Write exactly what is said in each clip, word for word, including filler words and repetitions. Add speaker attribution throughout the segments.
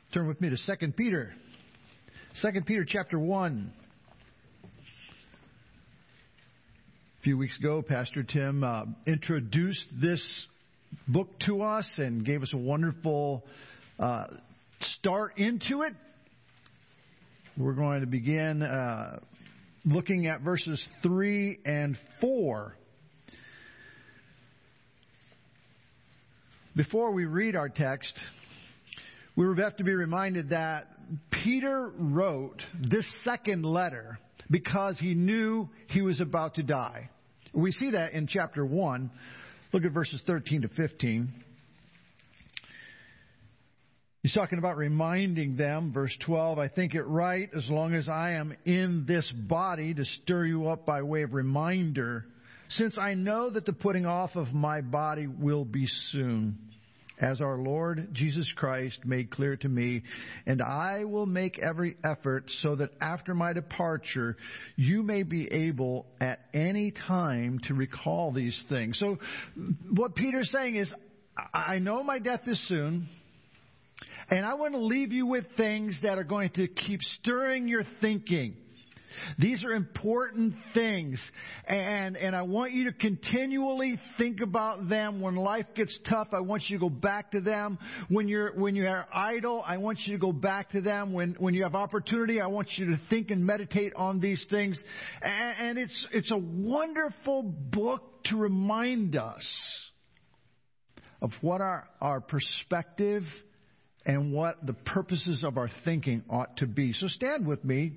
Speaker 1: Turn with me to Second Peter. Second Peter chapter one. A few weeks ago, Pastor Tim uh, introduced this book to us and gave us a wonderful uh, start into it. We're going to begin uh, looking at verses three and four. Before we read our text, we have to be reminded that Peter wrote this second letter because he knew he was about to die. We see that in chapter one. Look at verses thirteen to fifteen. He's talking about reminding them, verse twelve, I think it right, as long as I am in this body, to stir you up by way of reminder, since I know that the putting off of my body will be soon, as our Lord Jesus Christ made clear to me, and I will make every effort so that after my departure, you may be able at any time to recall these things. So what Peter's saying is, I know my death is soon, and I want to leave you with things that are going to keep stirring your thinking. These are important things, and and I want you to continually think about them. When life gets tough, I want you to go back to them. When you're when you are idle, I want you to go back to them. When when you have opportunity, I want you to think and meditate on these things. And, and it's it's a wonderful book to remind us of what our our perspective and what the purposes of our thinking ought to be. So stand with me.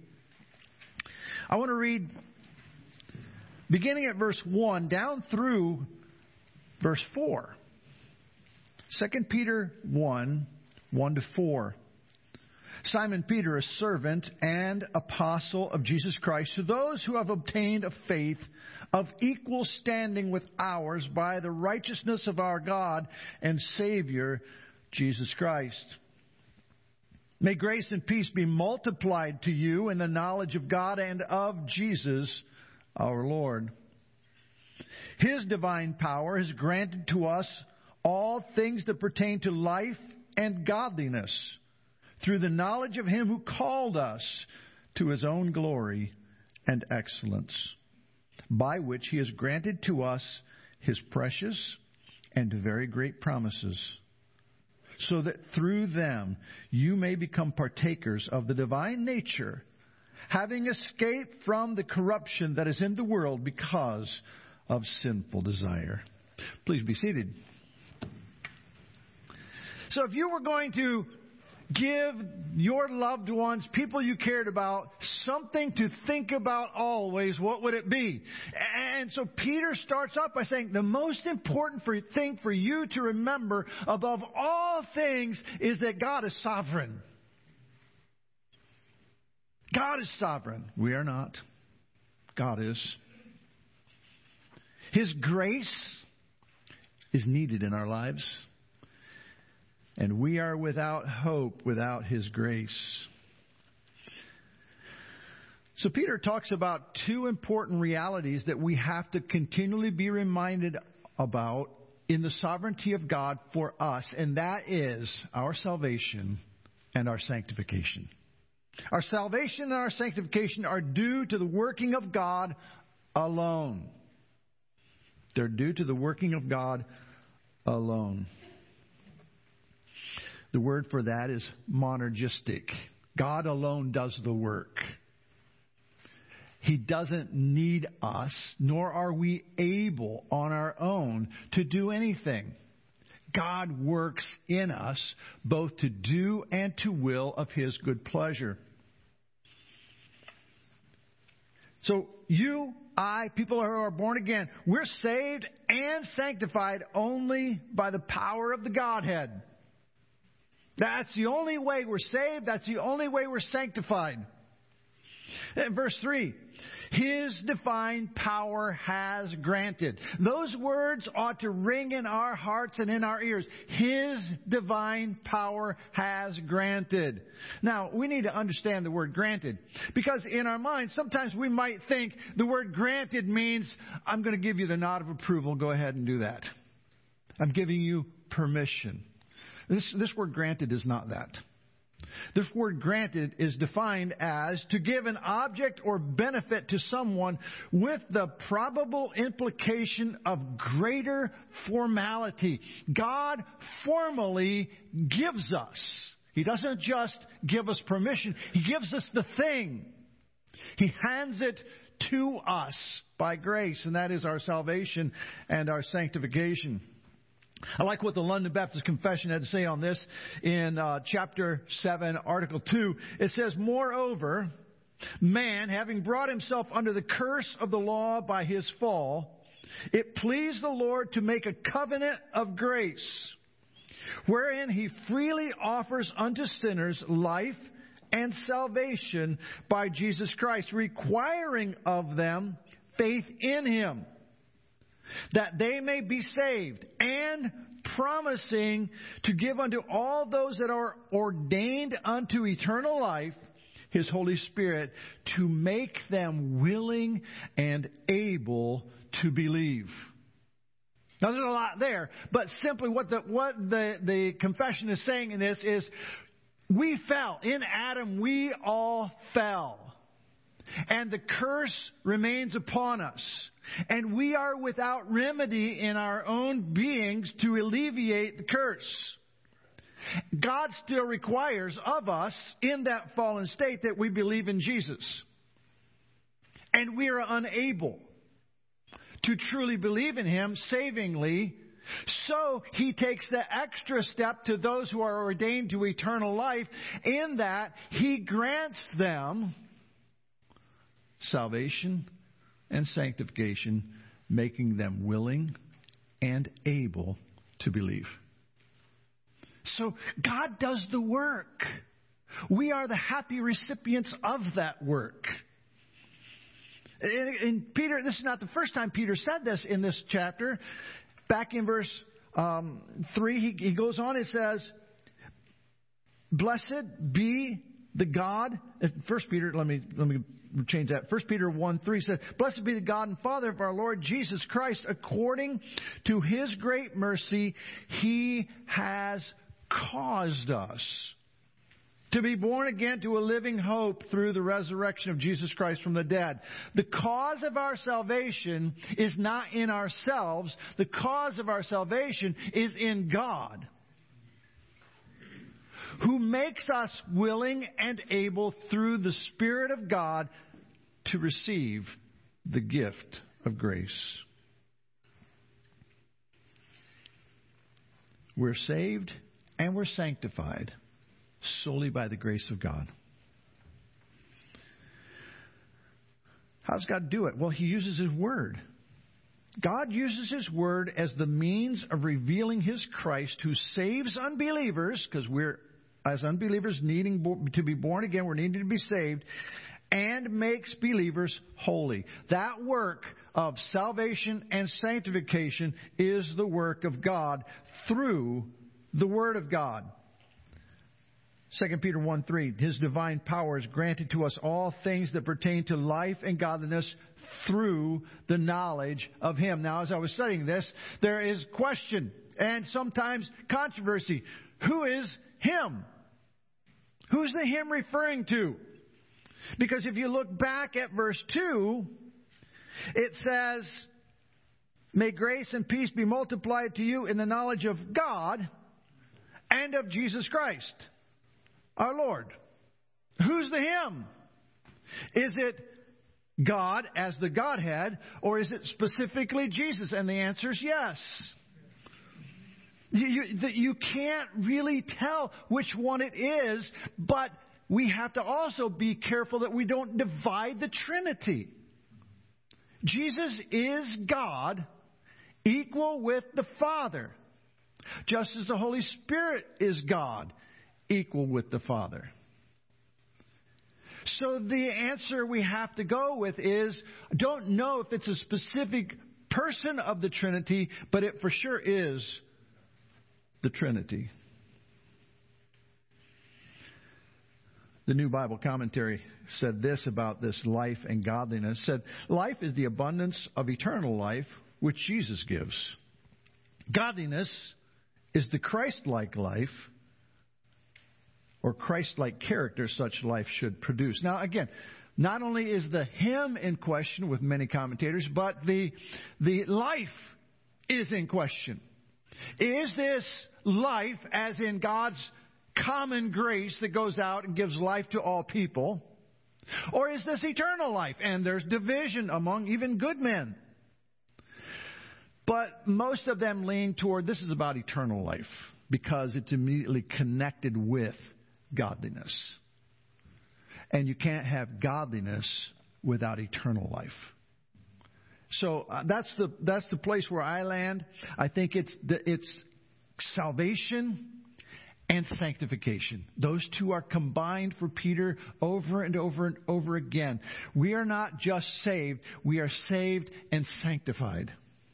Speaker 1: I want to read beginning at verse one down through verse four. Second Peter one, one to four. Simon Peter, a servant and apostle of Jesus Christ, to those who have obtained a faith of equal standing with ours by the righteousness of our God and Savior, Jesus Christ. May grace and peace be multiplied to you in the knowledge of God and of Jesus our Lord. His divine power has granted to us all things that pertain to life and godliness through the knowledge of Him who called us to His own glory and excellence, by which He has granted to us His precious and very great promises, so that through them you may become partakers of the divine nature, having escaped from the corruption that is in the world because of sinful desire. Please be seated. So if you were going to give your loved ones, people you cared about, something to think about always, what would it be? And so Peter starts off by saying the most important thing for you to remember above all things is that God is sovereign. God is sovereign. We are not. God is. His grace is needed in our lives. And we are without hope without His grace. So Peter talks about two important realities that we have to continually be reminded about in the sovereignty of God for us, and that is our salvation and our sanctification. Our salvation and our sanctification are due to the working of God alone. They're due to the working of God alone. The word for that is monergistic. God alone does the work. He doesn't need us, nor are we able on our own to do anything. God works in us both to do and to will of His good pleasure. So you, I, people who are born again, we're saved and sanctified only by the power of the Godhead. That's the only way we're saved. That's the only way we're sanctified. And verse three, His divine power has granted. Those words ought to ring in our hearts and in our ears. His divine power has granted. Now, we need to understand the word granted. Because in our minds, sometimes we might think the word granted means, I'm going to give you the nod of approval. Go ahead and do that. I'm giving you permission. This, this word granted is not that. This word granted is defined as to give an object or benefit to someone with the probable implication of greater formality. God formally gives us. He doesn't just give us permission. He gives us the thing. He hands it to us by grace, and that is our salvation and our sanctification. I like what the London Baptist Confession had to say on this in uh, chapter seven, article two. It says, "Moreover, man, having brought himself under the curse of the law by his fall, it pleased the Lord to make a covenant of grace, wherein he freely offers unto sinners life and salvation by Jesus Christ, requiring of them faith in him, that they may be saved, and promising to give unto all those that are ordained unto eternal life His Holy Spirit, to make them willing and able to believe." Now, there's a lot there, but simply what the what the, the confession is saying in this is, we fell. In Adam, we all fell. And the curse remains upon us. And we are without remedy in our own beings to alleviate the curse. God still requires of us, in that fallen state, that we believe in Jesus. And we are unable to truly believe in Him savingly. So He takes the extra step to those who are ordained to eternal life, in that He grants them salvation and sanctification, making them willing and able to believe. So God does the work. We are the happy recipients of that work. And Peter, this is not the first time Peter said this in this chapter. Back in verse um, three, he, he goes on, it says, "Blessed be the God." First Peter, let me let me change that. First Peter one three says, "Blessed be the God and Father of our Lord Jesus Christ, according to His great mercy, He has caused us to be born again to a living hope through the resurrection of Jesus Christ from the dead." The cause of our salvation is not in ourselves. The cause of our salvation is in God, who makes us willing and able through the Spirit of God to receive the gift of grace. We're saved and we're sanctified solely by the grace of God. How does God do it? Well, He uses His Word. God uses His Word as the means of revealing His Christ, who saves unbelievers, because we're, as unbelievers, needing to be born again, we're needing to be saved, and makes believers holy. That work of salvation and sanctification is the work of God through the Word of God. Second Peter one three, His divine power is granted to us all things that pertain to life and godliness through the knowledge of Him. Now, as I was studying this, there is question and sometimes controversy. Who is Him? Who's the Him referring to? Because if you look back at verse two, it says, "May grace and peace be multiplied to you in the knowledge of God and of Jesus Christ, our Lord." Who's the Him? Is it God as the Godhead, or is it specifically Jesus? And the answer is yes. You, you, you can't really tell which one it is, but we have to also be careful that we don't divide the Trinity. Jesus is God, equal with the Father, just as the Holy Spirit is God, equal with the Father. So the answer we have to go with is, don't know if it's a specific person of the Trinity, but it for sure is the Trinity. The New Bible Commentary said this about this life and godliness. It said, "Life is the abundance of eternal life, which Jesus gives. Godliness is the Christ-like life, or Christ-like character such life should produce. Now, again, not only is the him in question with many commentators, but the, the life is in question. Is this life, as in God's common grace that goes out and gives life to all people, or is this eternal life? And there's division among even good men. But most of them lean toward this is about eternal life because it's immediately connected with godliness. And you can't have godliness without eternal life. So uh, that's the that's the place where I land. I think it's the, it's salvation and sanctification. Those two are combined for Peter over and over and over again. We are not just saved, we are saved and sanctified.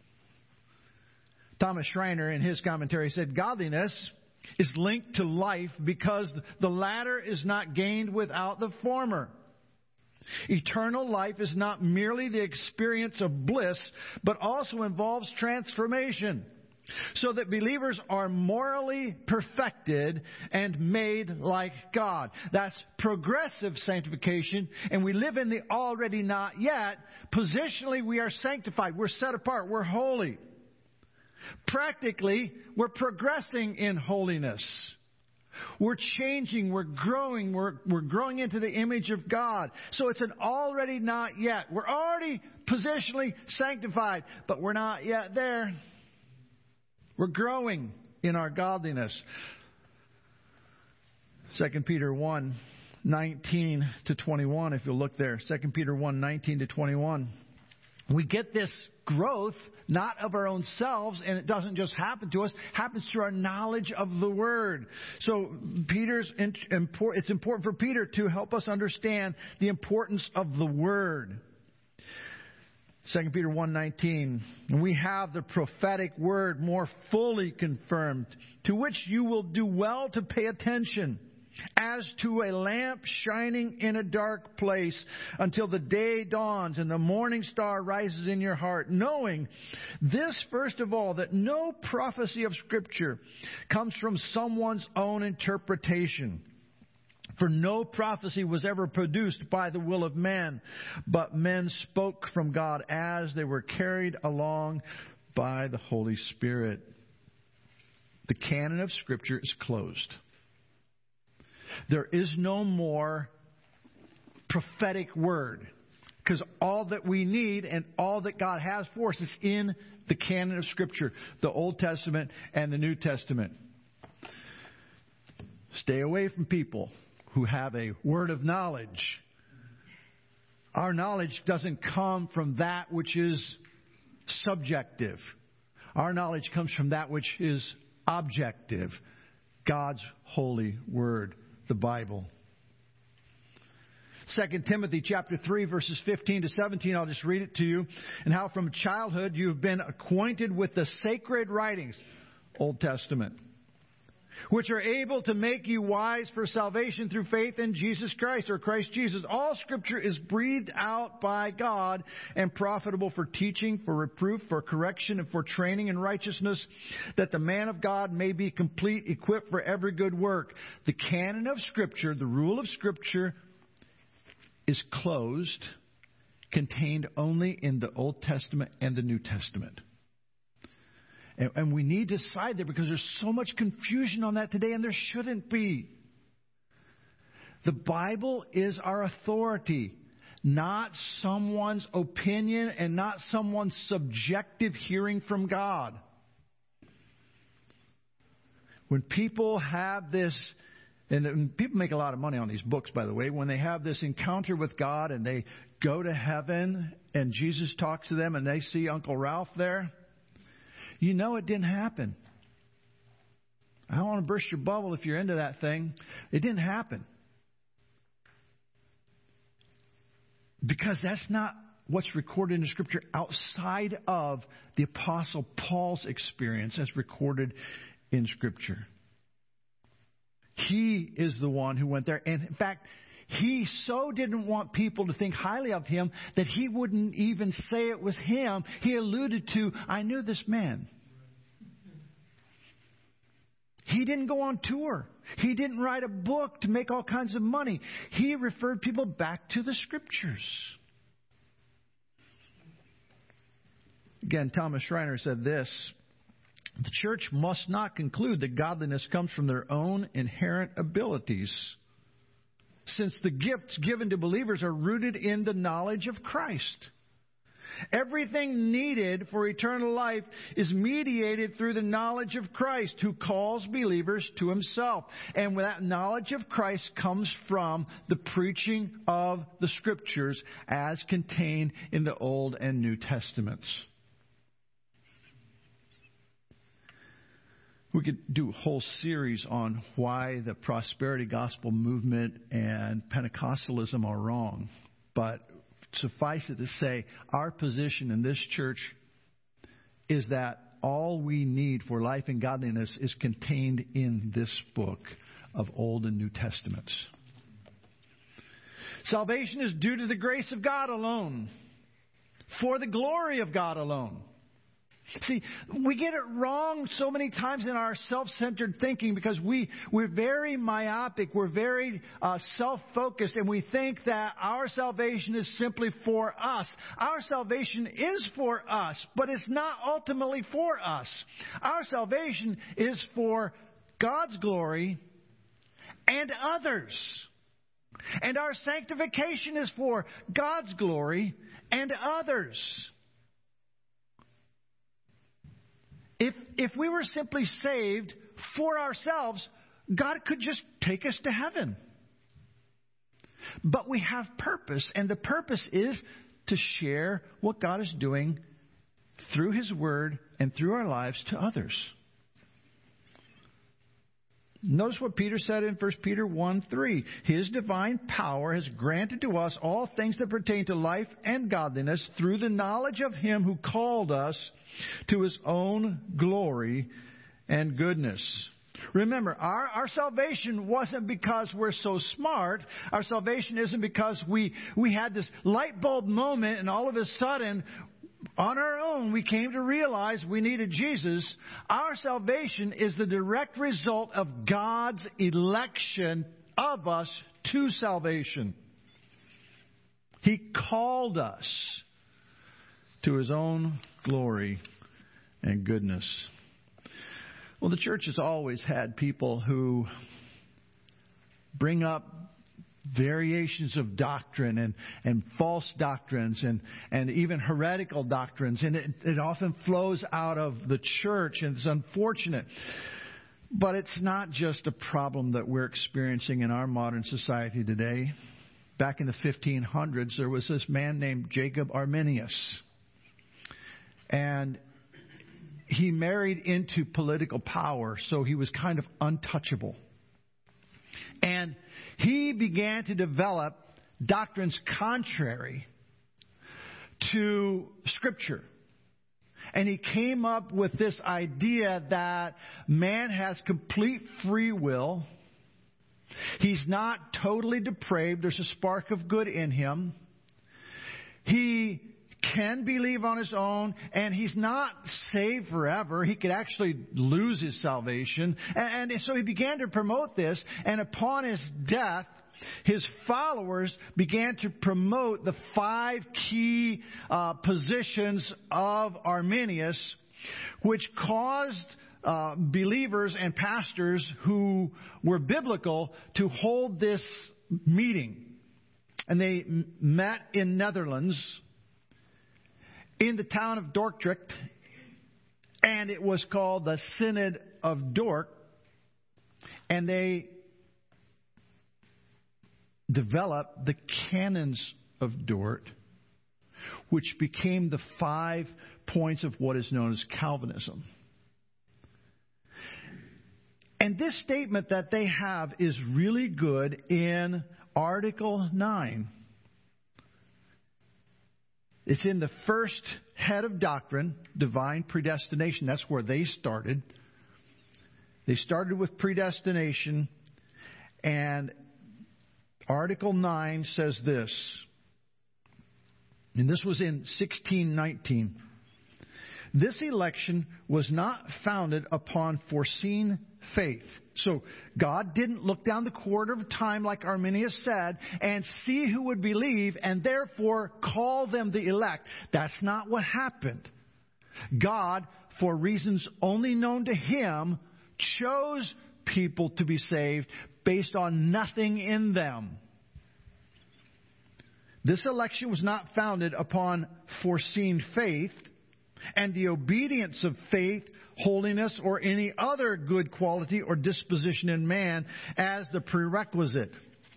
Speaker 1: Thomas Schreiner in his commentary said, godliness is linked to life because the latter is not gained without the former. Eternal life is not merely the experience of bliss, but also involves transformation, so that believers are morally perfected and made like God. That's progressive sanctification, and we live in the already not yet. Positionally, we are sanctified. We're set apart. We're holy. Practically, we're progressing in holiness. We're changing, we're growing, we're, we're growing into the image of God. So it's an already not yet. We're already positionally sanctified, but we're not yet there. We're growing in our godliness. Second Peter one, nineteen to twenty-one, if you'll look there. Second Peter one, nineteen to twenty-one. We get this growth not of our own selves, and it doesn't just happen to us, it happens through our knowledge of the Word. So Peter's it's important for Peter to help us understand the importance of the Word. Second Peter one nineteen, and we have the prophetic word more fully confirmed, to which you will do well to pay attention, as to a lamp shining in a dark place until the day dawns and the morning star rises in your heart, knowing this first of all, that no prophecy of Scripture comes from someone's own interpretation. For no prophecy was ever produced by the will of man, but men spoke from God as they were carried along by the Holy Spirit. The canon of Scripture is closed. There is no more prophetic word, because all that we need and all that God has for us is in the canon of Scripture, the Old Testament and the New Testament. Stay away from people who have a word of knowledge. Our knowledge doesn't come from that which is subjective. Our knowledge comes from that which is objective, God's holy word, the Bible. Second Timothy chapter three, verses fifteen to seventeen, I'll just read it to you. And how from childhood you have been acquainted with the sacred writings, Old Testament, which are able to make you wise for salvation through faith in Jesus Christ, or Christ Jesus. All Scripture is breathed out by God and profitable for teaching, for reproof, for correction, and for training in righteousness, that the man of God may be complete, equipped for every good work. The canon of Scripture, the rule of Scripture, is closed, contained only in the Old Testament and the New Testament. And we need to side there because there's so much confusion on that today, and there shouldn't be. The Bible is our authority, not someone's opinion and not someone's subjective hearing from God. When people have this, and people make a lot of money on these books, by the way, when they have this encounter with God and they go to heaven and Jesus talks to them and they see Uncle Ralph there, you know it didn't happen. I don't want to burst your bubble if you're into that thing. It didn't happen. Because that's not what's recorded in Scripture outside of the Apostle Paul's experience as recorded in Scripture. He is the one who went there. And in fact, he so didn't want people to think highly of him that he wouldn't even say it was him. He alluded to, I knew this man. He He didn't go on tour. He didn't write a book to make all kinds of money. He referred people back to the Scriptures. Again, Thomas Schreiner said this: the church must not conclude that godliness comes from their own inherent abilities, since the gifts given to believers are rooted in the knowledge of Christ. Everything needed for eternal life is mediated through the knowledge of Christ, who calls believers to Himself. And that knowledge of Christ comes from the preaching of the Scriptures as contained in the Old and New Testaments. We could do a whole series on why the prosperity gospel movement and Pentecostalism are wrong. But suffice it to say, our position in this church is that all we need for life and godliness is contained in this book of Old and New Testaments. Salvation is due to the grace of God alone, for the glory of God alone. See, we get it wrong so many times in our self-centered thinking because we, we're very myopic, we're very uh, self-focused, and we think that our salvation is simply for us. Our salvation is for us, but it's not ultimately for us. Our salvation is for God's glory and others. And our sanctification is for God's glory and others. If if we were simply saved for ourselves, God could just take us to heaven. But we have purpose, and the purpose is to share what God is doing through His Word and through our lives to others. Notice what Peter said in First Peter one three. His divine power has granted to us all things that pertain to life and godliness through the knowledge of Him who called us to His own glory and goodness. Remember, our, our salvation wasn't because we're so smart. Our salvation isn't because we, we had this light bulb moment and all of a sudden, on our own, we came to realize we needed Jesus. Our salvation is the direct result of God's election of us to salvation. He called us to His own glory and goodness. Well, the church has always had people who bring up variations of doctrine and, and false doctrines and, and even heretical doctrines. And it, it often flows out of the church, and it's unfortunate. But it's not just a problem that we're experiencing in our modern society today. Back in the fifteen hundreds, there was this man named Jacob Arminius. And he married into political power, so he was kind of untouchable. And he began to develop doctrines contrary to Scripture. And he came up with this idea that man has complete free will. He's not totally depraved. There's a spark of good in him. He can believe on his own, and he's not saved forever. He could actually lose his salvation. And, and so he began to promote this, and upon his death, his followers began to promote the five key uh, positions of Arminius, which caused uh, believers and pastors who were biblical to hold this meeting. And they met in Netherlands, in the town of Dordrecht, and it was called the Synod of Dort, and they developed the Canons of Dort, which became the five points of what is known as Calvinism. And this statement that they have is really good in Article nine. It's in the first head of doctrine, divine predestination. That's where they started. They started with predestination, and Article nine says this, and this was in sixteen nineteen. This election was not founded upon foreseen faith. So God didn't look down the corridor of time, like Arminius said, and see who would believe and therefore call them the elect. That's not what happened. God, for reasons only known to Him, chose people to be saved based on nothing in them. This election was not founded upon foreseen faith and the obedience of faith, holiness, or any other good quality or disposition in man as the prerequisite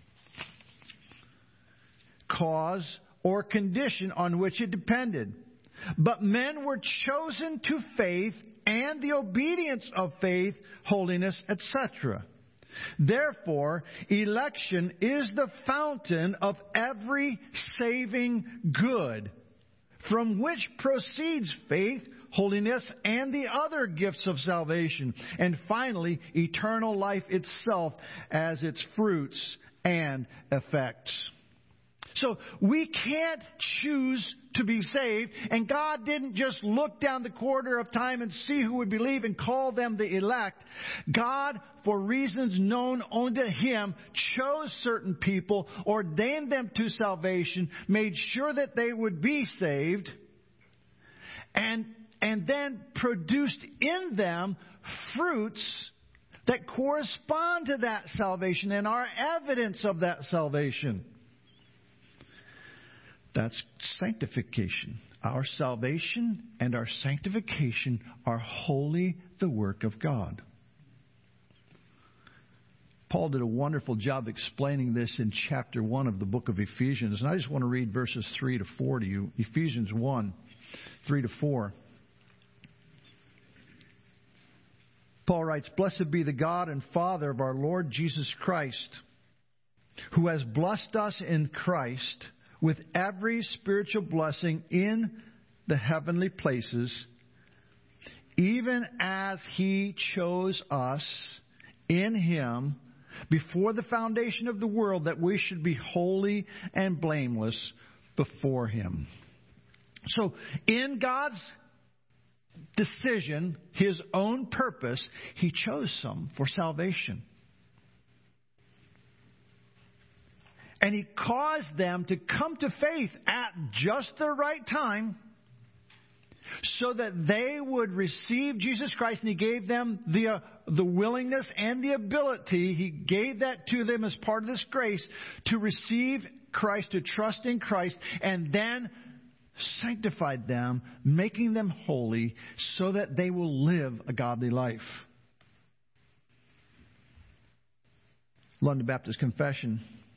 Speaker 1: cause or condition on which it depended. But men were chosen to faith and the obedience of faith, holiness, et cetera. Therefore, election is the fountain of every saving good, from which proceeds faith, holiness, and the other gifts of salvation, and finally, eternal life itself as its fruits and effects. So we can't choose to be saved, and God didn't just look down the corridor of time and see who would believe and call them the elect. God, for reasons known only to Him, chose certain people, ordained them to salvation, made sure that they would be saved, and, and then produced in them fruits that correspond to that salvation and are evidence of that salvation. That's sanctification. Our salvation and our sanctification are wholly the work of God. Paul did a wonderful job explaining this in chapter one of the book of Ephesians. And I just want to read verses three to four to you. Ephesians one, three to four. Paul writes, "Blessed be the God and Father of our Lord Jesus Christ, who has blessed us in Christ with every spiritual blessing in the heavenly places, even as He chose us in Him before the foundation of the world, that we should be holy and blameless before Him." So, in God's decision, His own purpose, He chose some for salvation. And He caused them to come to faith at just the right time so that they would receive Jesus Christ. And He gave them the, uh, the willingness and the ability. He gave that to them as part of this grace to receive Christ, to trust in Christ, and then sanctified them, making them holy so that they will live a godly life. London Baptist Confession,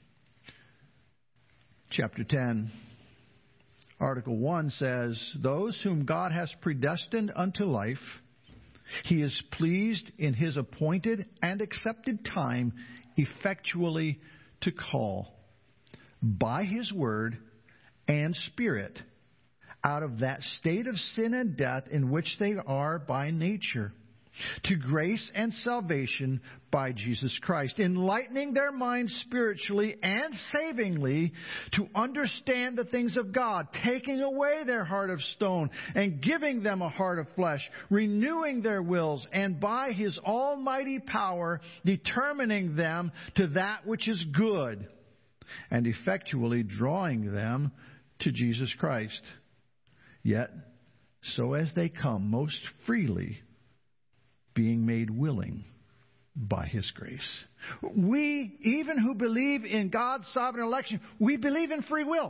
Speaker 1: Chapter ten, Article one says, "Those whom God has predestined unto life, He is pleased in His appointed and accepted time effectually to call by His word and Spirit out of that state of sin and death in which they are by nature, to grace and salvation by Jesus Christ, enlightening their minds spiritually and savingly to understand the things of God, taking away their heart of stone and giving them a heart of flesh, renewing their wills, and by His almighty power determining them to that which is good, and effectually drawing them to Jesus Christ. Yet, so as they come most freely, being made willing by His grace." We, even who believe in God's sovereign election, we believe in free will.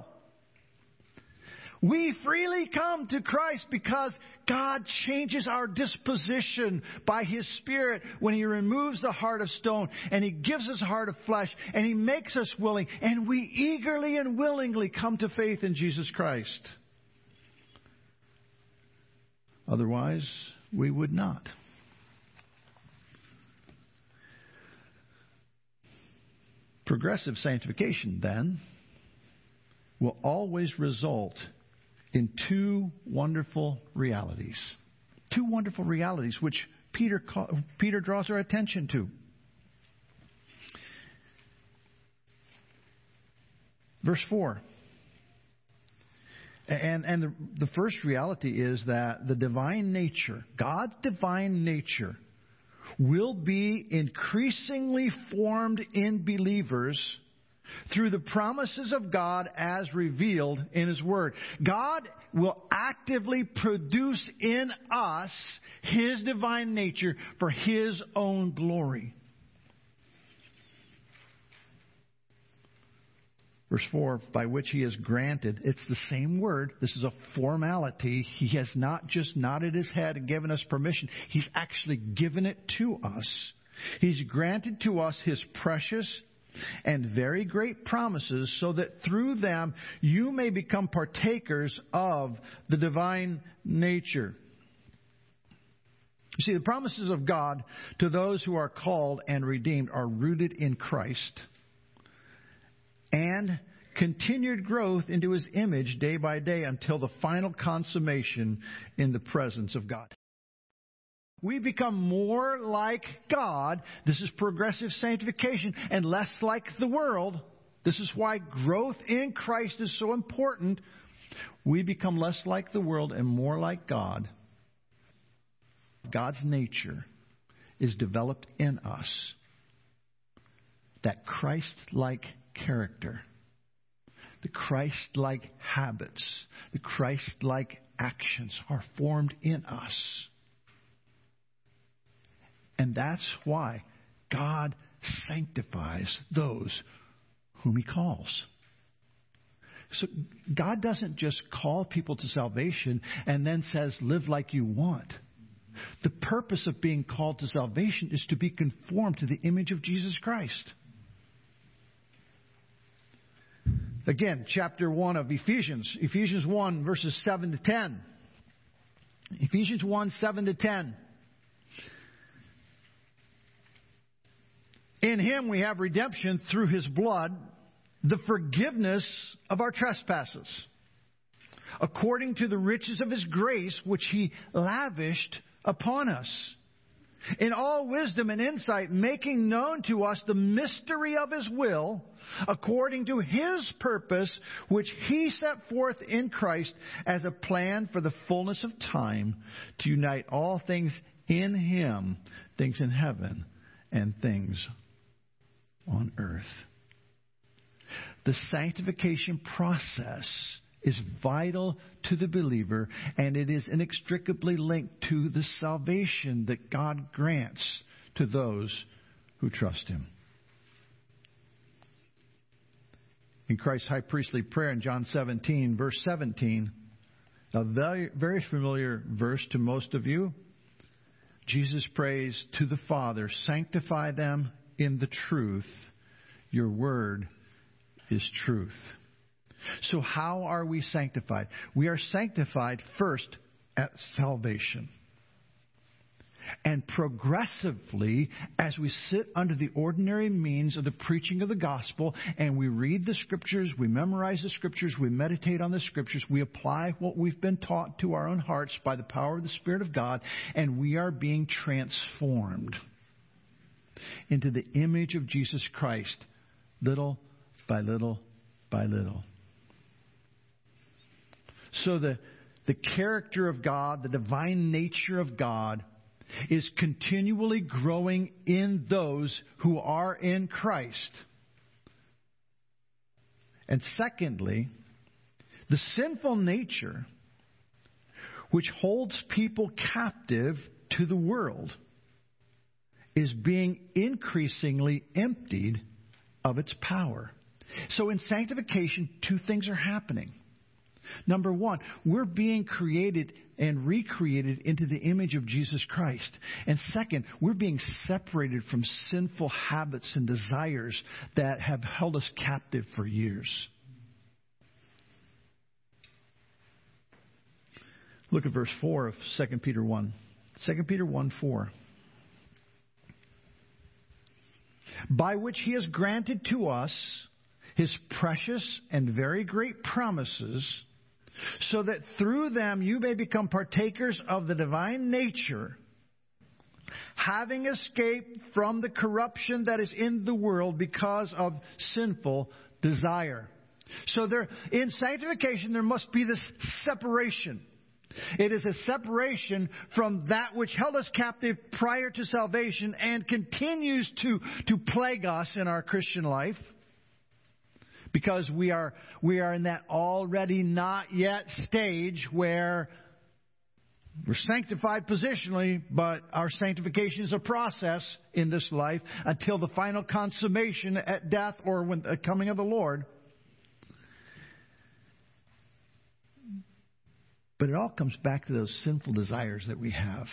Speaker 1: We freely come to Christ because God changes our disposition by His Spirit when He removes the heart of stone and He gives us a heart of flesh and He makes us willing, and we eagerly and willingly come to faith in Jesus Christ. Otherwise, we would not. Progressive sanctification, then, will always result in two wonderful realities. Two wonderful realities which Peter, Peter draws our attention to. Verse four. And, and the, the first reality is that the divine nature, God's divine nature, will be increasingly formed in believers through the promises of God as revealed in His Word. God will actively produce in us His divine nature for His own glory. Verse four, by which He has granted. It's the same word. This is a formality. He has not just nodded His head and given us permission. He's actually given it to us. He's granted to us His precious and very great promises, so that through them you may become partakers of the divine nature. You see, the promises of God to those who are called and redeemed are rooted in Christ and continued growth into His image day by day until the final consummation in the presence of God. We become more like God. This is progressive sanctification, and less like the world. This is why growth in Christ is so important. We become less like the world and more like God. God's nature is developed in us. That Christ-like character, the Christ-like habits, the Christ-like actions are formed in us. And that's why God sanctifies those whom He calls. So God doesn't just call people to salvation and then says, live like you want. The purpose of being called to salvation is to be conformed to the image of Jesus Christ. Again, chapter one of Ephesians. Ephesians one, verses seven to ten. Ephesians one, seven to ten. In Him we have redemption through His blood, the forgiveness of our trespasses, according to the riches of His grace, which He lavished upon us, in all wisdom and insight, making known to us the mystery of His will, according to His purpose, which He set forth in Christ as a plan for the fullness of time, to unite all things in Him, things in heaven and things on earth. The sanctification process is vital to the believer, and it is inextricably linked to the salvation that God grants to those who trust Him. In Christ's high priestly prayer in John seventeen, verse seventeen, a very, very familiar verse to most of you, Jesus prays to the Father, sanctify them in the truth. Your word is truth. So how are we sanctified? We are sanctified first at salvation. And progressively, as we sit under the ordinary means of the preaching of the gospel, and we read the Scriptures, we memorize the Scriptures, we meditate on the Scriptures, we apply what we've been taught to our own hearts by the power of the Spirit of God, and we are being transformed into the image of Jesus Christ, little by little by little. So the, the character of God, the divine nature of God, is continually growing in those who are in Christ. And secondly, the sinful nature, which holds people captive to the world, is being increasingly emptied of its power. So in sanctification, two things are happening. Number one, we're being created and recreated into the image of Jesus Christ. And second, we're being separated from sinful habits and desires that have held us captive for years. Look at verse four of Second Peter one. Second Peter one four. By which He has granted to us His precious and very great promises, so that through them you may become partakers of the divine nature, having escaped from the corruption that is in the world because of sinful desire. So there, in sanctification, there must be this separation. It is a separation from that which held us captive prior to salvation and continues to, to plague us in our Christian life. Because we are, we are in that already not yet stage where we're sanctified positionally, but our sanctification is a process in this life until the final consummation at death or when the coming of the Lord. But it all comes back to those sinful desires that we have.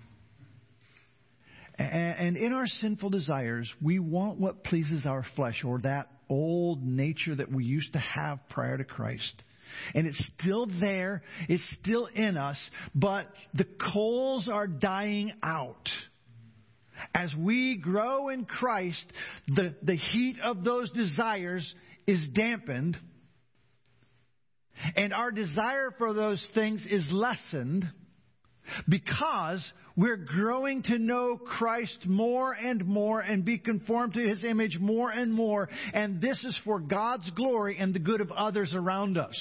Speaker 1: And in our sinful desires, we want what pleases our flesh, or that old nature that we used to have prior to Christ. And it's still there. It's still in us. But the coals are dying out. As we grow in Christ, the, the heat of those desires is dampened. And our desire for those things is lessened because we're growing to know Christ more and more and be conformed to His image more and more. And this is for God's glory and the good of others around us.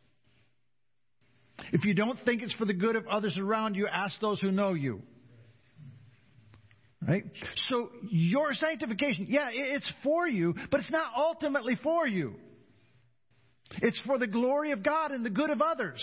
Speaker 1: If you don't think it's for the good of others around you, ask those who know you. Right? So your sanctification, yeah, it's for you, but it's not ultimately for you. It's for the glory of God and the good of others.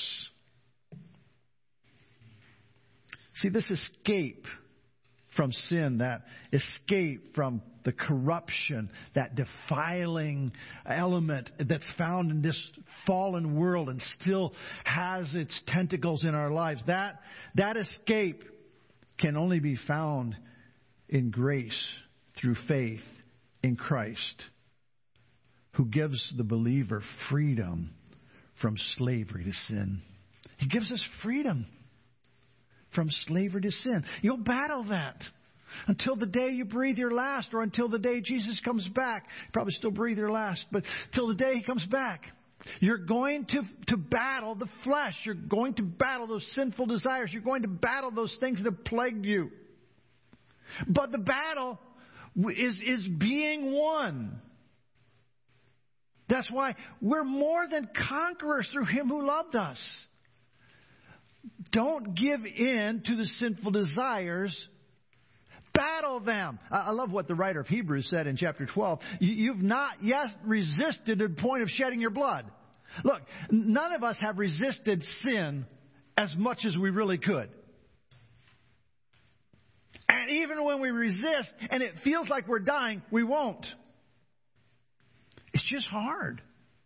Speaker 1: See, this escape from sin, that escape from the corruption, that defiling element that's found in this fallen world and still has its tentacles in our lives, that, that escape can only be found in grace through faith in Christ, who gives the believer freedom from slavery to sin. He gives us freedom from slavery to sin. You'll battle that until the day you breathe your last, or until the day Jesus comes back. You probably still breathe your last, but till the day He comes back. You're going to, to battle the flesh. You're going to battle those sinful desires. You're going to battle those things that have plagued you. But the battle is, is being won. That's why we're more than conquerors through Him who loved us. Don't give in to the sinful desires. Battle them. I love what the writer of Hebrews said in chapter twelve. You've not yet resisted to the point of shedding your blood. Look, none of us have resisted sin as much as we really could. And even when we resist and it feels like we're dying, we won't. It's just hard.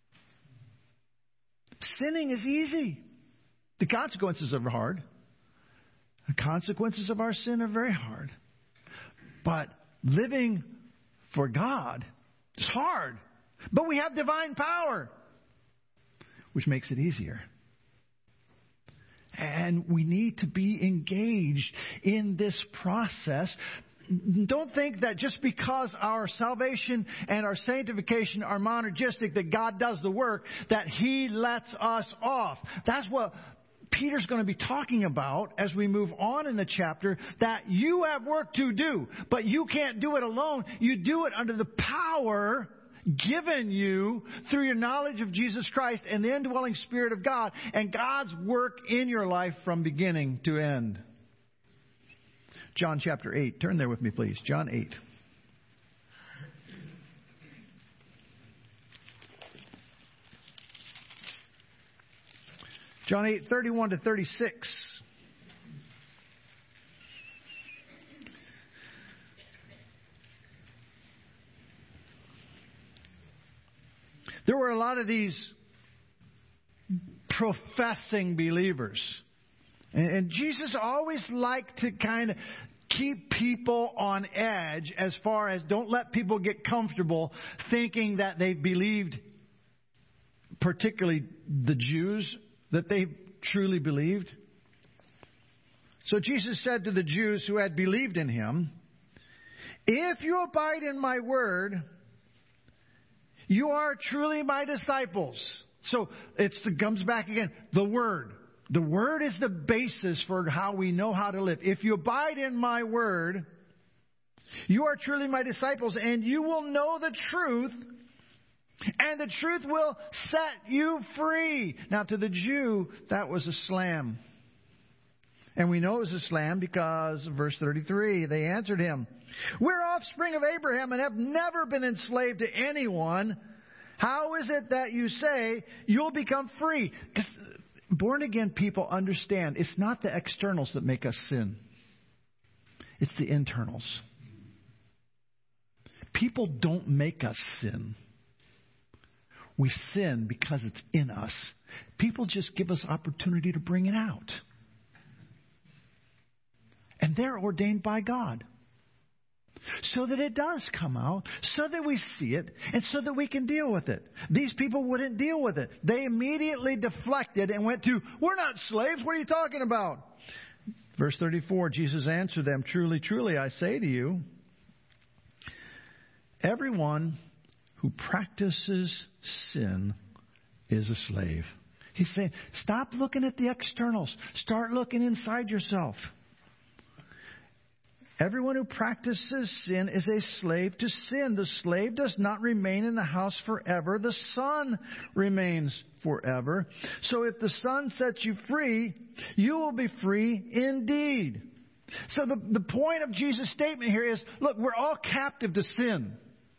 Speaker 1: Sinning is easy. The consequences are hard. The consequences of our sin are very hard. But living for God is hard. But we have divine power, which makes it easier. And we need to be engaged in this process. Don't think that just because our salvation and our sanctification are monergistic, that God does the work, that He lets us off. That's what Peter's going to be talking about as we move on in the chapter, that you have work to do, but you can't do it alone. You do it under the power given you through your knowledge of Jesus Christ and the indwelling Spirit of God and God's work in your life from beginning to end. John chapter eight. Turn there with me, please. John eight. John eight, thirty-one to thirty-six. There were a lot of these professing believers. And, and Jesus always liked to kind of keep people on edge as far as don't let people get comfortable thinking that they believed, particularly the Jews, that they truly believed. So Jesus said to the Jews who had believed in Him, "If you abide in my word, you are truly my disciples." So it comes back again. The word. The word is the basis for how we know how to live. If you abide in my word, you are truly my disciples, and you will know the truth, And the truth will set you free. Now, to the Jew, that was a slam. And we know it was a slam because, verse thirty-three, they answered him, "We're offspring of Abraham and have never been enslaved to anyone. How is it that you say you'll become free?" Because born-again people understand it's not the externals that make us sin. It's the internals. People don't make us sin. We sin because it's in us. People just give us opportunity to bring it out. And they're ordained by God. So that it does come out, so that we see it, and so that we can deal with it. These people wouldn't deal with it. They immediately deflected and went to, "We're not slaves. What are you talking about?" Verse thirty-four, Jesus answered them, "Truly, truly, I say to you, everyone who practices sin is a slave." He's saying, stop looking at the externals. Start looking inside yourself. Everyone who practices sin is a slave to sin. The slave does not remain in the house forever. The Son remains forever. So if the Son sets you free, you will be free indeed. So the, the point of Jesus' statement here is, look, we're all captive to sin.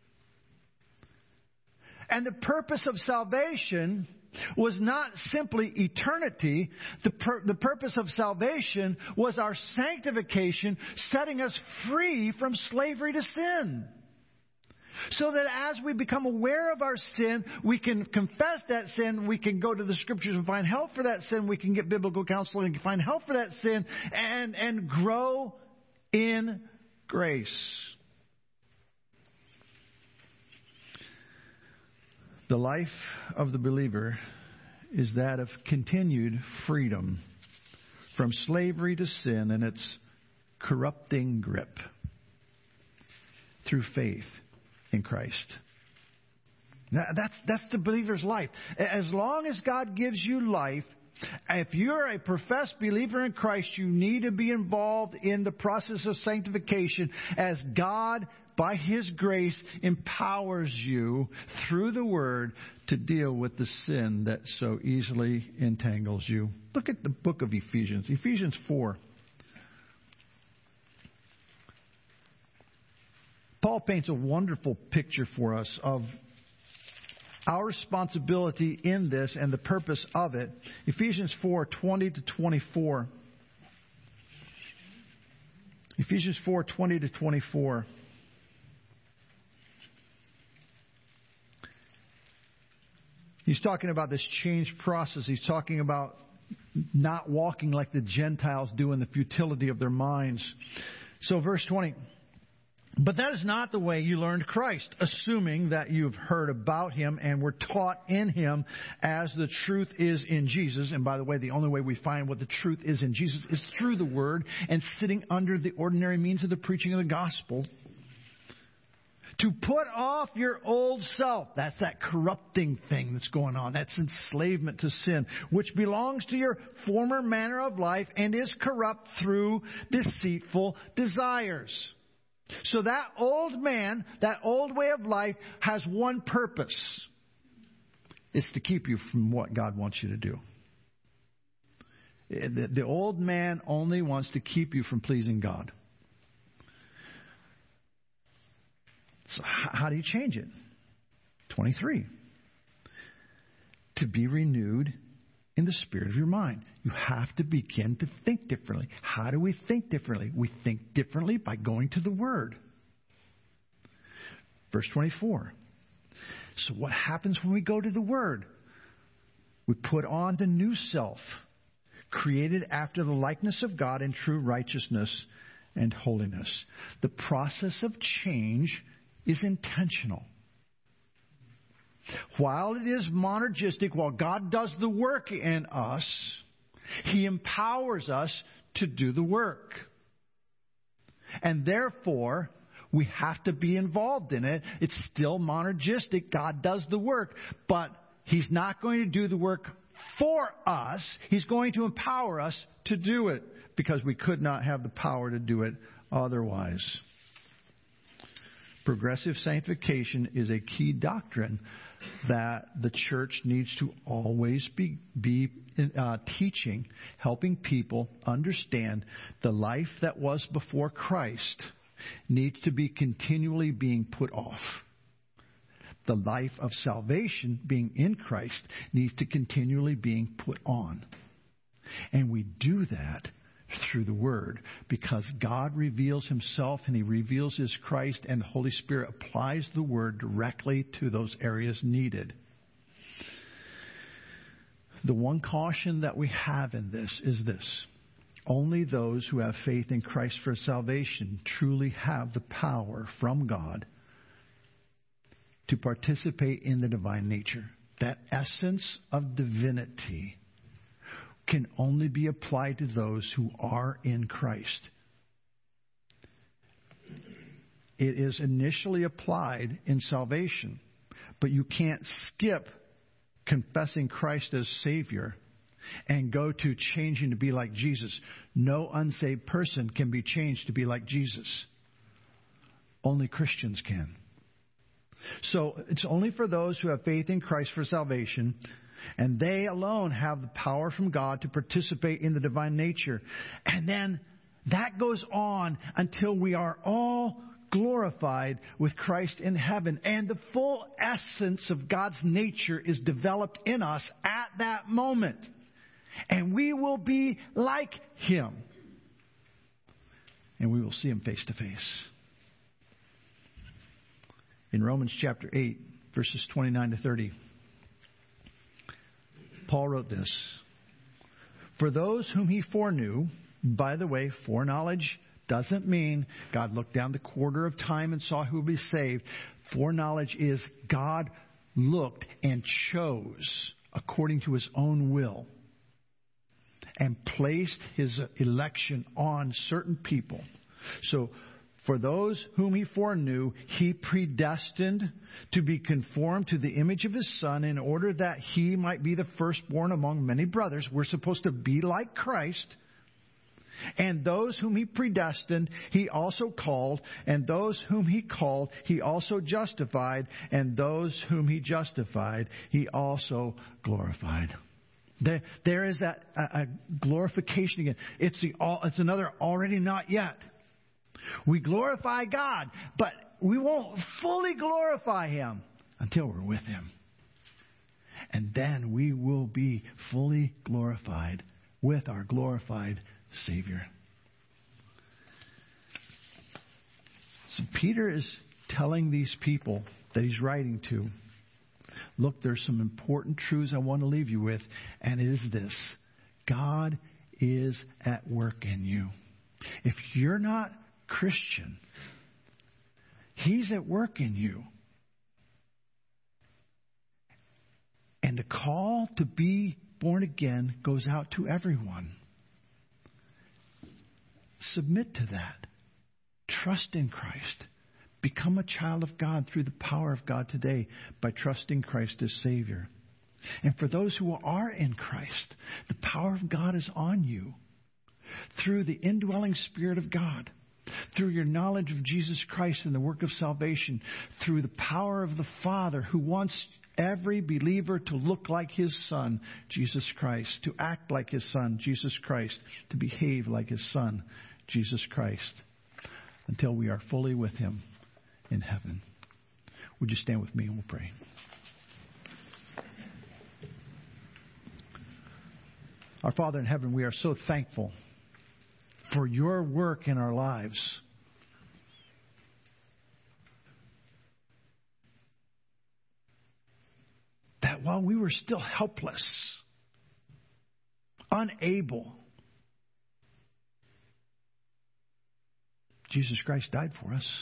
Speaker 1: And the purpose of salvation was not simply eternity. The, pur- the purpose of salvation was our sanctification, setting us free from slavery to sin. So that as we become aware of our sin, we can confess that sin, we can go to the Scriptures and find help for that sin, we can get biblical counseling and find help for that sin, and, and grow in grace. The life of the believer is that of continued freedom from slavery to sin and its corrupting grip through faith in Christ. Now, that's, that's the believer's life. As long as God gives you life, if you're a professed believer in Christ, you need to be involved in the process of sanctification as God, by His grace, empowers you through the Word to deal with the sin that so easily entangles you. Look at the book of Ephesians, Ephesians four. Paul paints a wonderful picture for us of our responsibility in this and the purpose of it. Ephesians four, twenty to twenty-four. Ephesians four, twenty to twenty-four. He's talking about this change process. He's talking about not walking like the Gentiles do in the futility of their minds. So verse twenty. But that is not the way you learned Christ, assuming that you've heard about Him and were taught in Him as the truth is in Jesus. And by the way, the only way we find what the truth is in Jesus is through the Word and sitting under the ordinary means of the preaching of the gospel. To put off your old self. That's that corrupting thing that's going on. That's enslavement to sin, which belongs to your former manner of life and is corrupt through deceitful desires. So that old man, that old way of life has one purpose. It's to keep you from what God wants you to do. The, the old man only wants to keep you from pleasing God. So how do you change it? twenty-three. To be renewed in the spirit of your mind. You have to begin to think differently. How do we think differently? We think differently by going to the Word. Verse twenty-four. So what happens when we go to the Word? We put on the new self, created after the likeness of God in true righteousness and holiness. The process of change is intentional. While it is monergistic, while God does the work in us, He empowers us to do the work. And therefore, we have to be involved in it. It's still monergistic. God does the work. But He's not going to do the work for us. He's going to empower us to do it because we could not have the power to do it otherwise. Progressive sanctification is a key doctrine that the church needs to always be, be uh, teaching, helping people understand the life that was before Christ needs to be continually being put off. The life of salvation, being in Christ, needs to continually being put on. And we do that through the Word, because God reveals Himself and He reveals His Christ, and the Holy Spirit applies the Word directly to those areas needed. The one caution that we have in this is this: only those who have faith in Christ for salvation truly have the power from God to participate in the divine nature. That essence of divinity can only be applied to those who are in Christ. It is initially applied in salvation, but you can't skip confessing Christ as Savior and go to changing to be like Jesus. No unsaved person can be changed to be like Jesus. Only Christians can. So it's only for those who have faith in Christ for salvation, and they alone have the power from God to participate in the divine nature. And then that goes on until we are all glorified with Christ in heaven. And the full essence of God's nature is developed in us at that moment. And we will be like Him. And we will see Him face to face. In Romans chapter eight, verses twenty-nine to thirty, Paul wrote this: "For those whom He foreknew," by the way, foreknowledge doesn't mean God looked down the quarter of time and saw who would be saved. Foreknowledge is God looked and chose according to His own will and placed His election on certain people. So, for those whom He foreknew, He predestined to be conformed to the image of His Son, in order that He might be the firstborn among many brothers. We're supposed to be like Christ. And those whom He predestined, He also called. And those whom He called, He also justified. And those whom He justified, He also glorified. There, there is that uh, glorification again. It's the all, it's another already not yet. We glorify God, but we won't fully glorify Him until we're with Him. And then we will be fully glorified with our glorified Savior. So Peter is telling these people that he's writing to, look, there's some important truths I want to leave you with, and it is this: God is at work in you. If you're not Christian, He's at work in you. And the call to be born again goes out to everyone. Submit to that. Trust in Christ. Become a child of God through the power of God today by trusting Christ as Savior. And for those who are in Christ, the power of God is on you through the indwelling Spirit of God, through your knowledge of Jesus Christ and the work of salvation, through the power of the Father who wants every believer to look like His Son, Jesus Christ, to act like His Son, Jesus Christ, to behave like His Son, Jesus Christ, until we are fully with Him in heaven. Would you stand with me and we'll pray? Our Father in heaven, we are so thankful for Your work in our lives. That while we were still helpless, unable, Jesus Christ died for us.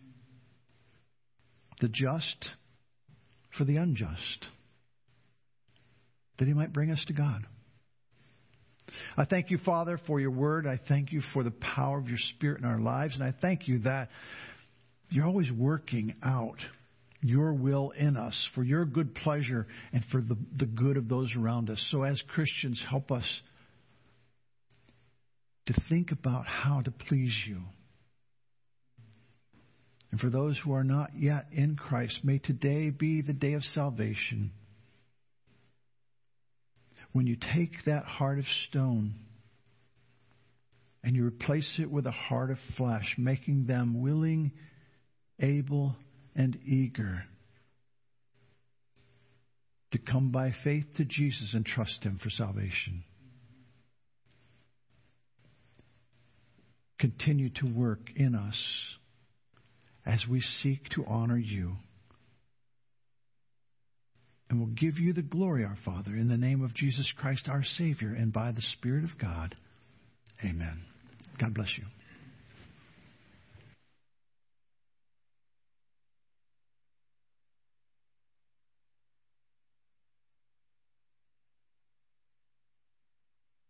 Speaker 1: The just for the unjust, that He might bring us to God. I thank You, Father, for Your word. I thank You for the power of Your Spirit in our lives. And I thank You that You're always working out Your will in us for Your good pleasure and for the, the good of those around us. So as Christians, help us to think about how to please You. And for those who are not yet in Christ, may today be the day of salvation. When you take that heart of stone and you replace it with a heart of flesh, making them willing, able, and eager to come by faith to Jesus and trust Him for salvation. Continue to work in us as we seek to honor You. And we'll give You the glory, our Father, in the name of Jesus Christ, our Savior, and by the Spirit of God. Amen. God bless you.